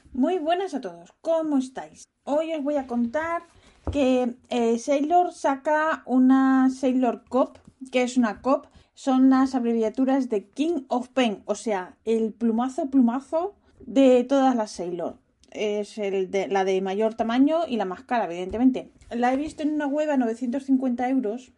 Muy buenas a todos, ¿cómo estáis? Hoy os voy a contar que Sailor saca una Sailor Cop, que es una Cop, son las abreviaturas de King of Pen, o sea, el plumazo de todas las Sailor. Es la de mayor tamaño y la más cara, evidentemente. La he visto en una web a 950 euros.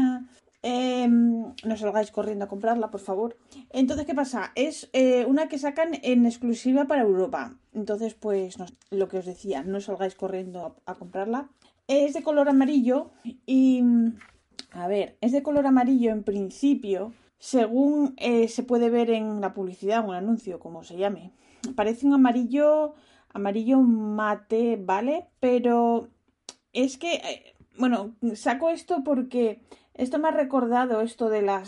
No salgáis corriendo a comprarla, por favor. Entonces, ¿qué pasa? Es una que sacan en exclusiva para Europa. Entonces, pues, lo que os decía, no salgáis corriendo a comprarla. Es de color amarillo y, a ver, es de color amarillo en principio, según se puede ver en la publicidad o el anuncio, como se llame. Parece un amarillo mate, ¿vale? Pero es que, bueno, saco esto porque esto me ha recordado esto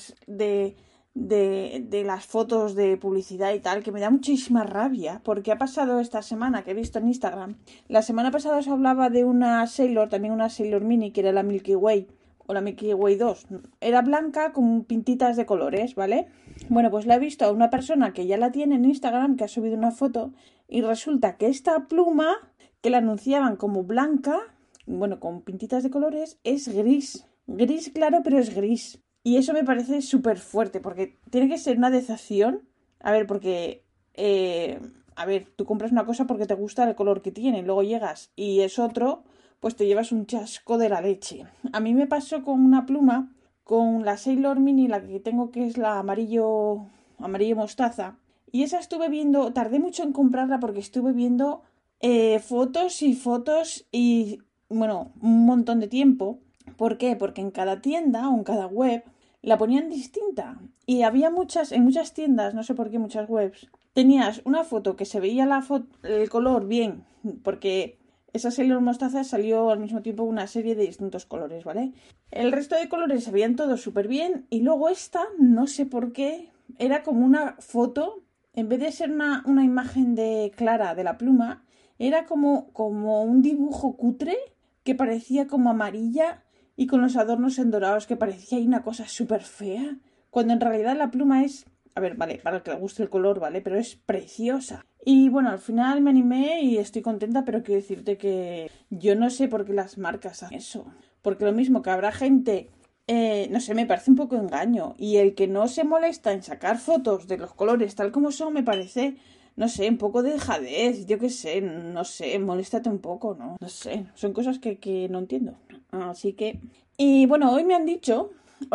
de las fotos de publicidad y tal, que me da muchísima rabia, porque ha pasado esta semana que he visto en Instagram. La semana pasada os hablaba de una Sailor, también una Sailor Mini, que era la Milky Way, o la Milky Way 2. Era blanca con pintitas de colores, ¿vale? Bueno, pues la he visto a una persona que ya la tiene en Instagram, que ha subido una foto, y resulta que esta pluma, que la anunciaban como blanca, bueno, con pintitas de colores, es gris. Gris claro, pero es gris. Y eso me parece súper fuerte, porque tiene que ser una decepción. A ver, porque... a ver, tú compras una cosa porque te gusta el color que tiene, luego llegas y es otro, pues te llevas un chasco de la leche. A mí me pasó con una pluma, con la Sailor Mini, la que tengo que es la amarillo mostaza. Y esa estuve viendo, tardé mucho en comprarla porque estuve viendo fotos y fotos y, bueno, un montón de tiempo. ¿Por qué? Porque en cada tienda o en cada web la ponían distinta. Y había en muchas tiendas, no sé por qué, muchas webs, tenías una foto que se veía el color bien, porque esa Sailor Mostaza salió al mismo tiempo una serie de distintos colores, ¿vale? El resto de colores se veían todos súper bien y luego esta, no sé por qué, era como una foto, en vez de ser una imagen clara de la pluma, era como un dibujo cutre que parecía como amarilla y con los adornos en dorados que parecía ahí una cosa súper fea, cuando en realidad la pluma es, a ver, vale, para el que le guste el color, vale, pero es preciosa. Y bueno, al final me animé y estoy contenta, pero quiero decirte que yo no sé por qué las marcas hacen eso. Porque lo mismo que habrá gente, no sé, me parece un poco engaño. Y el que no se molesta en sacar fotos de los colores tal como son, me parece, no sé, un poco de dejadez, yo qué sé, no sé, moléstate un poco, ¿no? No sé, son cosas que no entiendo. Así que... Y bueno, hoy me han dicho,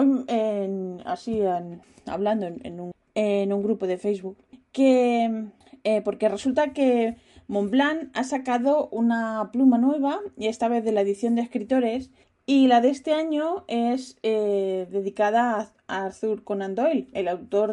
hablando en un grupo de Facebook, que porque resulta que Montblanc ha sacado una pluma nueva, y esta vez de la edición de escritores, y la de este año es dedicada a Arthur Conan Doyle, el autor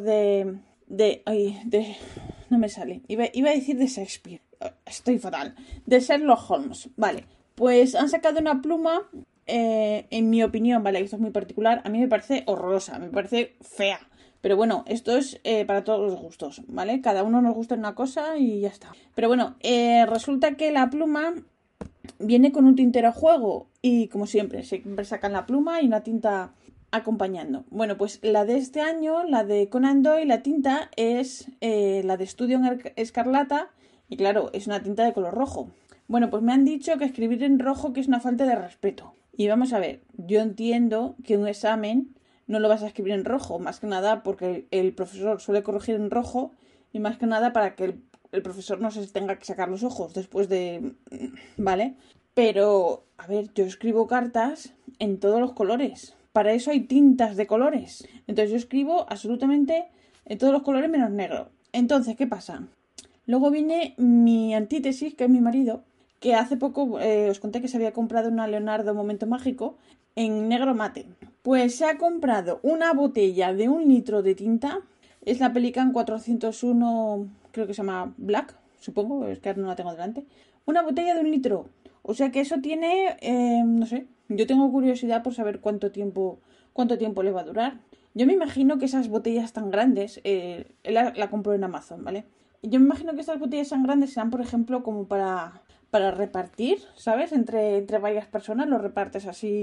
no me sale, iba a decir de Shakespeare, estoy fatal, de Sherlock Holmes, vale, pues han sacado una pluma, en mi opinión, vale, esto es muy particular, a mí me parece horrorosa, me parece fea. Pero bueno, esto es para todos los gustos, ¿vale? Cada uno nos gusta una cosa y ya está. Pero bueno, resulta que la pluma viene con un tintero a juego y como siempre sacan la pluma y una tinta acompañando. Bueno, pues la de este año, la de Conan Doyle, la tinta es la de Estudio en Escarlata y claro, es una tinta de color rojo. Bueno, pues me han dicho que escribir en rojo que es una falta de respeto. Y vamos a ver, yo entiendo que un examen no lo vas a escribir en rojo, más que nada porque el profesor suele corregir en rojo y más que nada para que el profesor no se tenga que sacar los ojos después de... ¿Vale? Pero, a ver, yo escribo cartas en todos los colores. Para eso hay tintas de colores. Entonces yo escribo absolutamente en todos los colores menos negro. Entonces, ¿qué pasa? Luego viene mi antítesis, que es mi marido, que hace poco os conté que se había comprado una Leonardo Momento Mágico en negro mate. Pues se ha comprado una botella de 1 litro de tinta. Es la Pelican 401, creo que se llama Black, supongo, es que ahora no la tengo delante. Una botella de 1 litro. O sea que eso tiene, no sé, yo tengo curiosidad por saber cuánto tiempo le va a durar. Yo me imagino que esas botellas tan grandes, él la compró en Amazon, ¿vale? Yo me imagino que estas botellas tan grandes serán, por ejemplo, como para repartir, ¿sabes? Entre varias personas, lo repartes así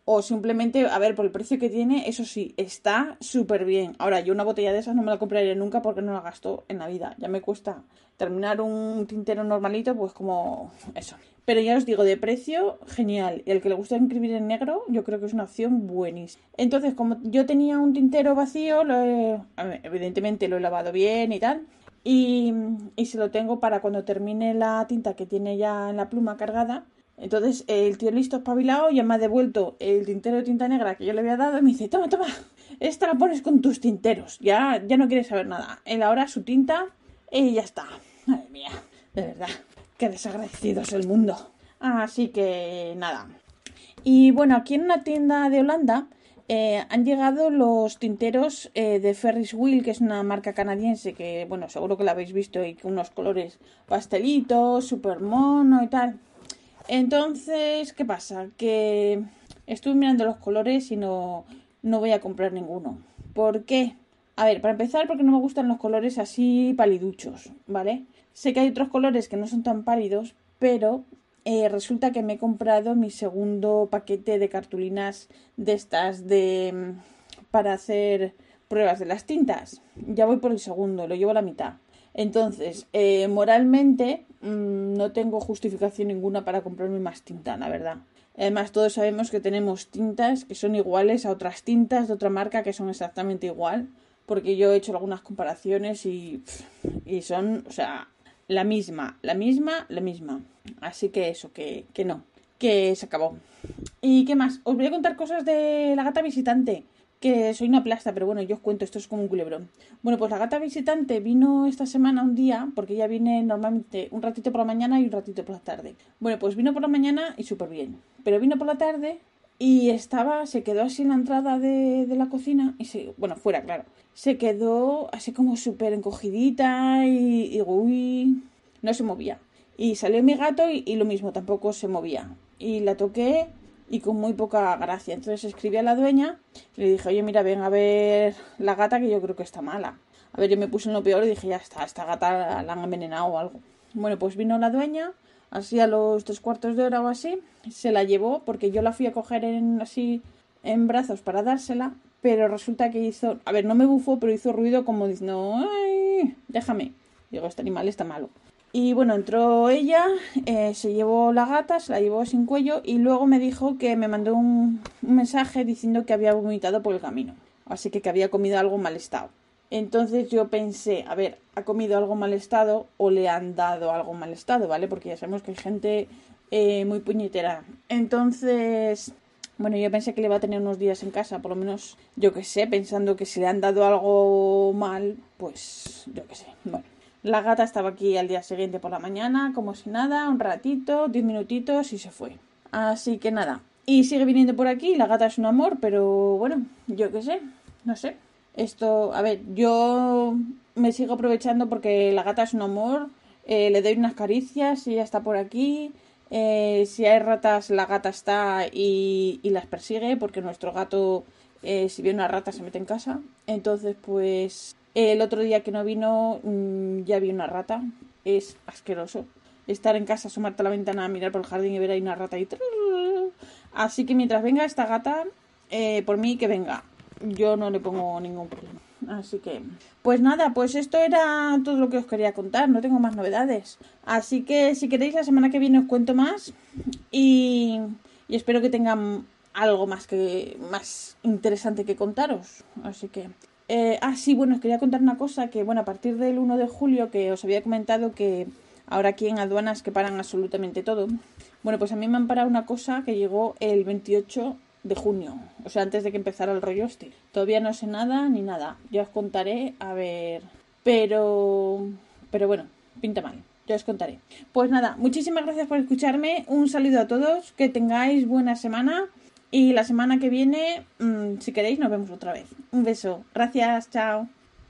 O simplemente, a ver, por el precio que tiene, eso sí, está súper bien. Ahora, yo una botella de esas no me la compraría nunca porque no la gasto en la vida. Ya me cuesta terminar un tintero normalito, pues como eso. Pero ya os digo, de precio, genial. Y el que le gusta escribir en negro, yo creo que es una opción buenísima. Entonces, como yo tenía un tintero vacío, evidentemente lo he lavado bien y tal. Y se lo tengo para cuando termine la tinta que tiene ya en la pluma cargada. Entonces el tío listo espabilado ya me ha devuelto el tintero de tinta negra que yo le había dado y me dice, toma, esta la pones con tus tinteros, ya no quieres saber nada. Él ahora su tinta y ya está. Madre mía, de verdad, qué desagradecido es el mundo. Así que nada. Y bueno, aquí en una tienda de Holanda han llegado los tinteros de Ferris Wheel, que es una marca canadiense que, bueno, seguro que la habéis visto y con unos colores pastelitos, súper mono y tal. Entonces, ¿qué pasa? Que estuve mirando los colores y no voy a comprar ninguno. ¿Por qué? A ver, para empezar, porque no me gustan los colores así paliduchos, ¿vale? Sé que hay otros colores que no son tan pálidos, pero resulta que me he comprado mi segundo paquete de cartulinas de estas para hacer pruebas de las tintas. Ya voy por el segundo, lo llevo a la mitad. Entonces, moralmente no tengo justificación ninguna para comprarme más tinta, la verdad. Además, todos sabemos que tenemos tintas que son iguales a otras tintas de otra marca que son exactamente igual, porque yo he hecho algunas comparaciones y son, o sea, la misma. Así que eso, que no, que se acabó. ¿Y qué más? Os voy a contar cosas de la gata visitante. Que soy una plasta, pero bueno, yo os cuento, esto es como un culebrón. Bueno, pues la gata visitante vino esta semana un día, porque ella viene normalmente un ratito por la mañana y un ratito por la tarde. Bueno, pues vino por la mañana y súper bien. Pero vino por la tarde y se quedó así en la entrada de la cocina, bueno, fuera, claro. Se quedó así como súper encogidita y uy, no se movía. Y salió mi gato y lo mismo, tampoco se movía. Y la toqué y con muy poca gracia. Entonces escribí a la dueña y le dije, oye, mira, ven a ver la gata que yo creo que está mala. A ver, yo me puse en lo peor y dije, ya está, esta gata la han envenenado o algo. Bueno, pues vino la dueña, así a los 3/4 de hora o así, se la llevó porque yo la fui a coger así en brazos para dársela, pero resulta que hizo, a ver, no me bufó, pero hizo ruido como diciendo, ay, déjame. Digo, este animal está malo. Y bueno, entró ella, se llevó la gata, se la llevó sin cuello y luego me dijo que me mandó un mensaje diciendo que había vomitado por el camino. Así que había comido algo mal estado. Entonces yo pensé, a ver, ¿ha comido algo mal estado o le han dado algo mal estado, ¿vale? Porque ya sabemos que hay gente muy puñetera. Entonces, bueno, yo pensé que le iba a tener unos días en casa, por lo menos, yo qué sé, pensando que si le han dado algo mal, pues yo qué sé, bueno. La gata estaba aquí al día siguiente por la mañana, como si nada, un ratito, 10 minutitos y se fue. Así que nada. Y sigue viniendo por aquí, la gata es un amor, pero bueno, yo qué sé, no sé. Esto, a ver, yo me sigo aprovechando porque la gata es un amor, le doy unas caricias y ella está por aquí. Si hay ratas, la gata está y las persigue porque nuestro gato, si ve una rata, se mete en casa. Entonces, pues... El otro día que no vino ya vi una rata. Es asqueroso. Estar en casa, asomarte a la ventana, mirar por el jardín y ver ahí una rata y... Así que mientras venga esta gata, por mí que venga. Yo no le pongo ningún problema. Así que... Pues nada, pues esto era todo lo que os quería contar. No tengo más novedades. Así que si queréis la semana que viene os cuento más. Y espero que tengan algo más interesante que contaros. Así que... sí, bueno, os quería contar una cosa que, bueno, a partir del 1 de julio que os había comentado que ahora aquí en aduanas que paran absolutamente todo. Bueno, pues a mí me han parado una cosa que llegó el 28 de junio, o sea, antes de que empezara el rollo este. Todavía no sé nada ni nada, ya os contaré, a ver, pero bueno, pinta mal. Ya os contaré. Pues nada, muchísimas gracias por escucharme, un saludo a todos, que tengáis buena semana. Y la semana que viene, si queréis, nos vemos otra vez. Un beso. Gracias, chao.